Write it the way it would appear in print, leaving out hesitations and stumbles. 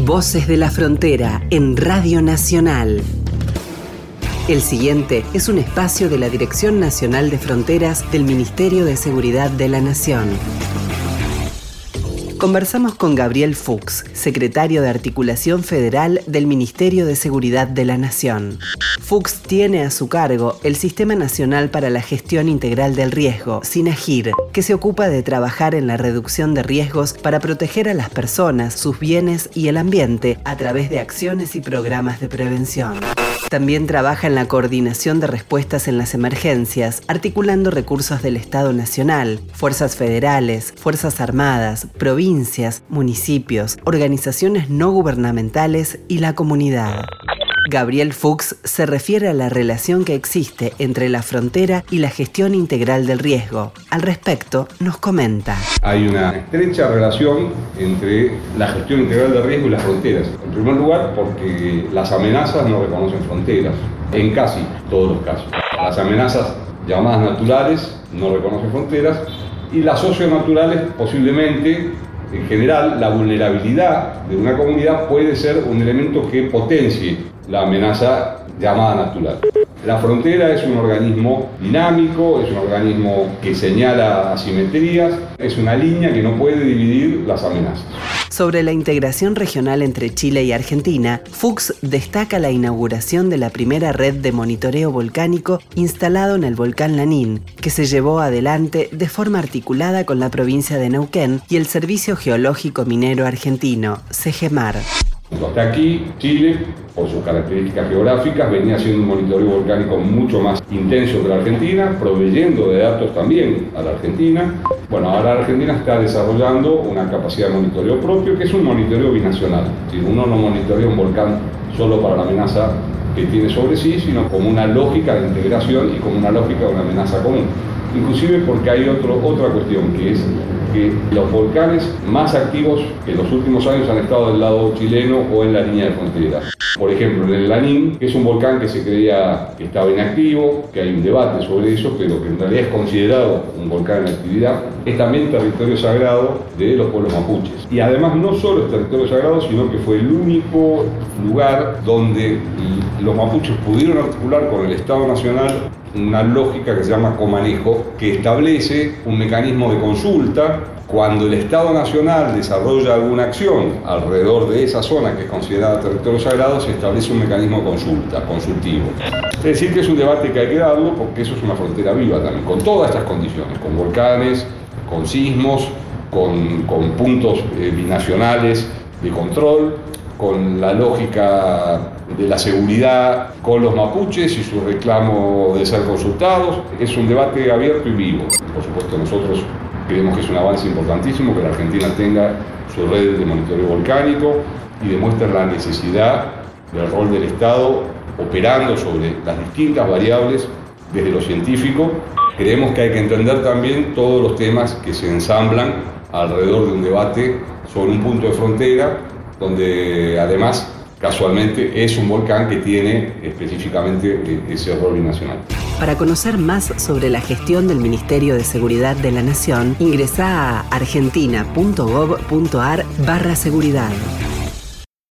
Voces de la Frontera en Radio Nacional. El siguiente es un espacio de la Dirección Nacional de Fronteras del Ministerio de Seguridad de la Nación. Conversamos con Gabriel Fuchs, secretario de Articulación Federal del Ministerio de Seguridad de la Nación. Fuchs tiene a su cargo el Sistema Nacional para la Gestión Integral del Riesgo, SINAGIR, que se ocupa de trabajar en la reducción de riesgos para proteger a las personas, sus bienes y el ambiente a través de acciones y programas de prevención. También trabaja en la coordinación de respuestas en las emergencias, articulando recursos del Estado Nacional, fuerzas federales, fuerzas armadas, provincias, municipios, organizaciones no gubernamentales y la comunidad. Gabriel Fuchs se refiere a la relación que existe entre la frontera y la gestión integral del riesgo. Al respecto, nos comenta. Hay una estrecha relación entre la gestión integral del riesgo y las fronteras. En primer lugar, porque las amenazas no reconocen fronteras, en casi todos los casos. Las amenazas llamadas naturales no reconocen fronteras y las socionaturales posiblemente. En general, la vulnerabilidad de una comunidad puede ser un elemento que potencie la amenaza llamada natural. La frontera es un organismo dinámico, es un organismo que señala asimetrías, es una línea que no puede dividir las amenazas. Sobre la integración regional entre Chile y Argentina, Fuchs destaca la inauguración de la primera red de monitoreo volcánico instalado en el volcán Lanín, que se llevó adelante de forma articulada con la provincia de Neuquén y el Servicio Geológico Minero Argentino, SEGEMAR. Hasta aquí, Chile, por sus características geográficas, venía haciendo un monitoreo volcánico mucho más intenso que la Argentina, proveyendo de datos también a la Argentina. Bueno, ahora la Argentina está desarrollando una capacidad de monitoreo propio, que es un monitoreo binacional. Si uno no monitorea un volcán solo para la amenaza que tiene sobre sí, sino como una lógica de integración y como una lógica de una amenaza común. Inclusive porque hay otra cuestión, que es que los volcanes más activos en los últimos años han estado del lado chileno o en la línea de frontera. Por ejemplo, en el Lanín, que es un volcán que se creía que estaba inactivo, que hay un debate sobre eso, pero que en realidad es considerado un volcán en actividad, es también territorio sagrado de los pueblos mapuches. Y además no solo es territorio sagrado, sino que fue el único lugar donde los mapuches pudieron articular con el Estado Nacional una lógica que se llama comanejo, que establece un mecanismo de consulta. Cuando el Estado Nacional desarrolla alguna acción alrededor de esa zona que es considerada territorio sagrado, se establece un mecanismo de consulta, consultivo. Es decir, que es un debate que hay que darlo porque eso es una frontera viva también, con todas estas condiciones, con volcanes, con sismos, con puntos binacionales de control, con la lógica de la seguridad con los mapuches y su reclamo de ser consultados. Es un debate abierto y vivo. Por supuesto, nosotros creemos que es un avance importantísimo que la Argentina tenga sus redes de monitoreo volcánico y demuestre la necesidad del rol del Estado operando sobre las distintas variables desde lo científico. Creemos que hay que entender también todos los temas que se ensamblan alrededor de un debate sobre un punto de frontera, donde además casualmente es un volcán que tiene específicamente ese rol binacional. Para conocer más sobre la gestión del Ministerio de Seguridad de la Nación, ingresa a argentina.gov.ar/seguridad.